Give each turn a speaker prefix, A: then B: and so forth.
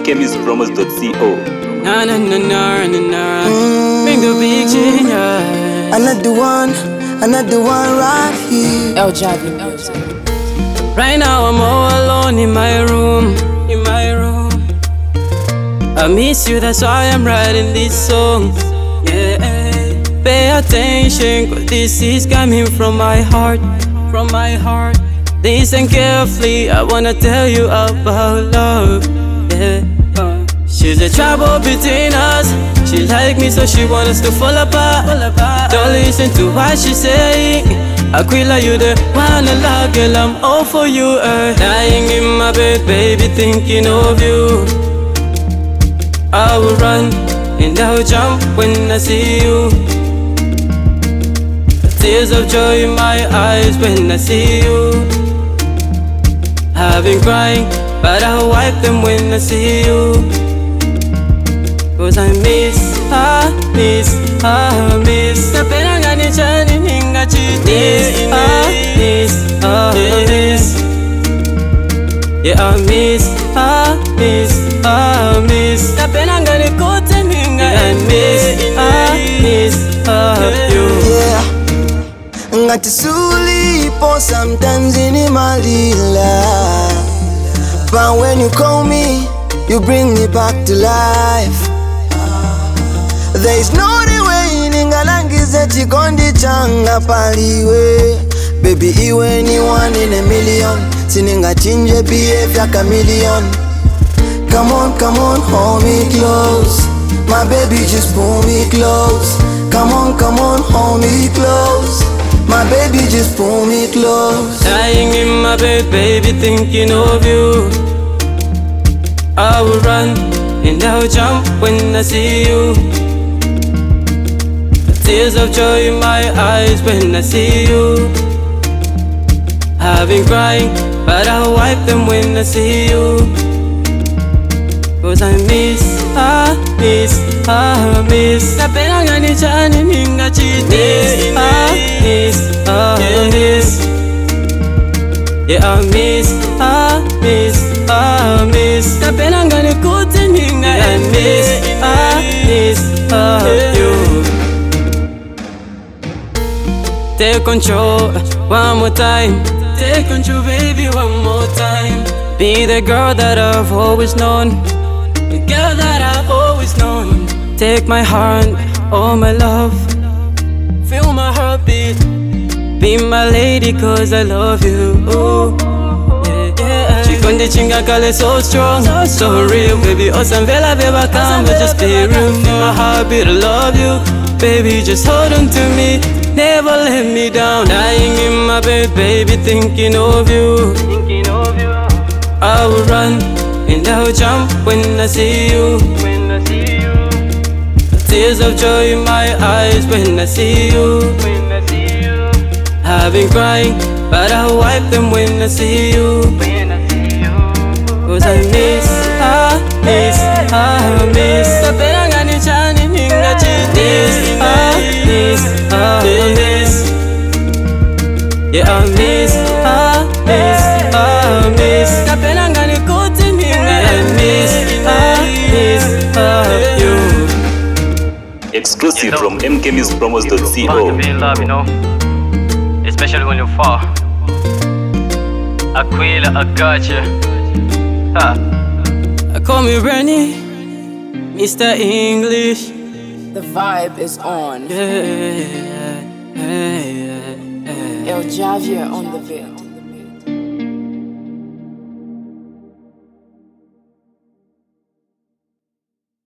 A: mkmuspromos.co.
B: Na na na na na na. Bring the big change.
C: Another one right here.
D: El Javi.
B: Right now I'm all alone in my room. I miss you, that's why I'm writing this song. Yeah, pay attention, 'cause this is coming from my heart. Listen carefully, I wanna tell you about love. Yeah, she's a trouble between us. She like me, so she want us to fall apart. Don't listen to what she's saying. Aquila, you the one I love, girl, I'm all for you. Lying in my bed, baby, thinking of you. I will run and I will jump when I see you. Tears of joy in my eyes when I see you. I've been crying, but I'll wipe them when I see you. 'Cause I miss. Napenda ngani chani ninga chiti. Miss. Yeah, I miss. Napenda ngani kote ninga. I miss you.
C: Yeah. Ngati sulipo sometimes inimalila, but when you call me, you bring me back to life. There is no way ningalangize chikondi changa paliwe. Baby, iwe ni one in a million. Sininga chinje BF ya chameleon. Come on, hold me close. My baby, just pull me close. Come on, hold me close. My baby, just pull me close.
B: Lying in my bed, baby, thinking of you. I will run and I will jump when I see you. Tears of joy in my eyes when I see you. I've been crying, but I'll wipe them when I see you. 'Cause I miss. Napenda ngani chani ninga chiti. Miss. Yeah, I miss. Napenda ngani kote ninga. I miss you. Take control one more time. Take control, baby, one more time. Be the girl that I've always known. The girl that I've always known. Take my hand, oh my love. Feel my heartbeat. Be my lady, 'cause I love you. Ooh. Yeah. Chikondi chinga kale so strong, so real. Baby, osamvela beba kamba, just be real. My heartbeat, I love you. Baby, just hold on to me. Never let me down. Lying in my bed, baby, thinking of you. I will run and I will jump when I see you. Tears of joy in my eyes when I see you. I've been crying, but I'll wipe them when I see you. 'Cause I miss. Napenda ngani chani ninga chiti. Miss. Yeah, I miss. Napenda ngani kote ninga. I miss you.
A: Exclusive from
E: Fun to
A: mkmuspromos.co.
E: be in love, you know, especially when you're far. Aquila, I got you.
B: Call me Rennie, Mr. English.
D: The vibe is on.
B: Yeah.
D: El Javi on the beat.